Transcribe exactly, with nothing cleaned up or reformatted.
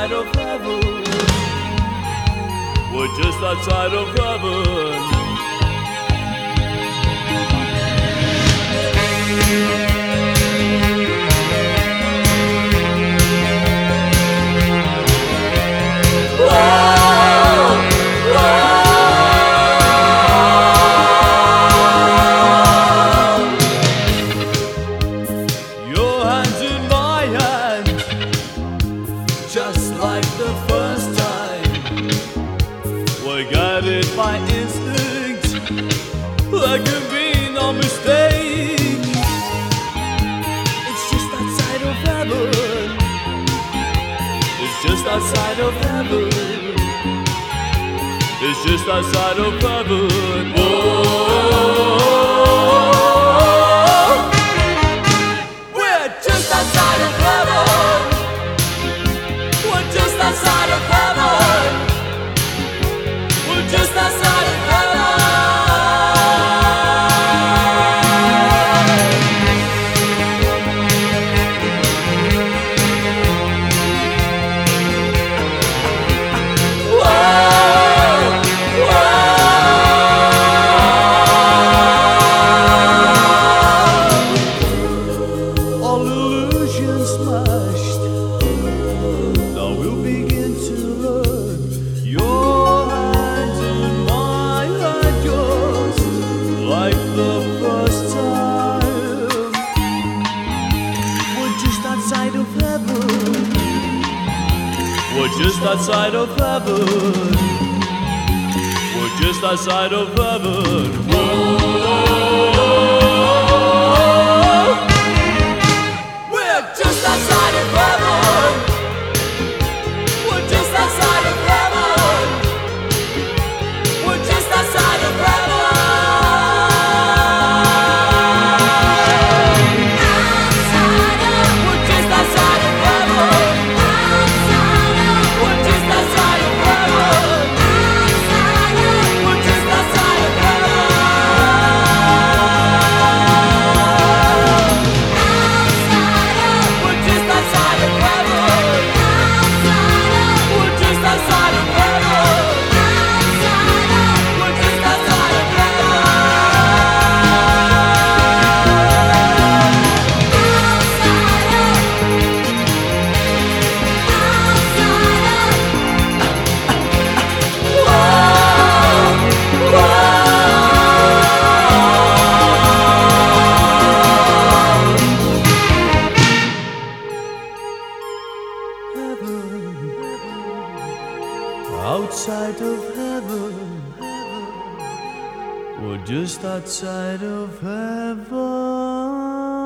outside of heaven. We're just outside of heaven. Just like the first time, we're guided by instinct. There can be no mistake. It's just outside of heaven. It's just outside of heaven. It's just outside of heaven. Whoa. We're just outside of heaven. Just outside of heaven. We're just outside of all illusions smashed. Now we'll begin to learn. Your hands in my hand, yours, like the first time. We're just outside of heaven. We're just outside of heaven. We're just outside of heaven. Whoa. We're just outside of heaven. We're just outside of heaven. We're just outside of heaven. Outside of. We're just outside of heaven. Outside of. We're just outside of heaven. Outside of. We're just outside of heaven. Outside of. We're just outside of heaven. Outside of. We're just outside of heaven. Outside of. We're just outside of heaven. Outside of. Outside of heaven, we're just outside of heaven.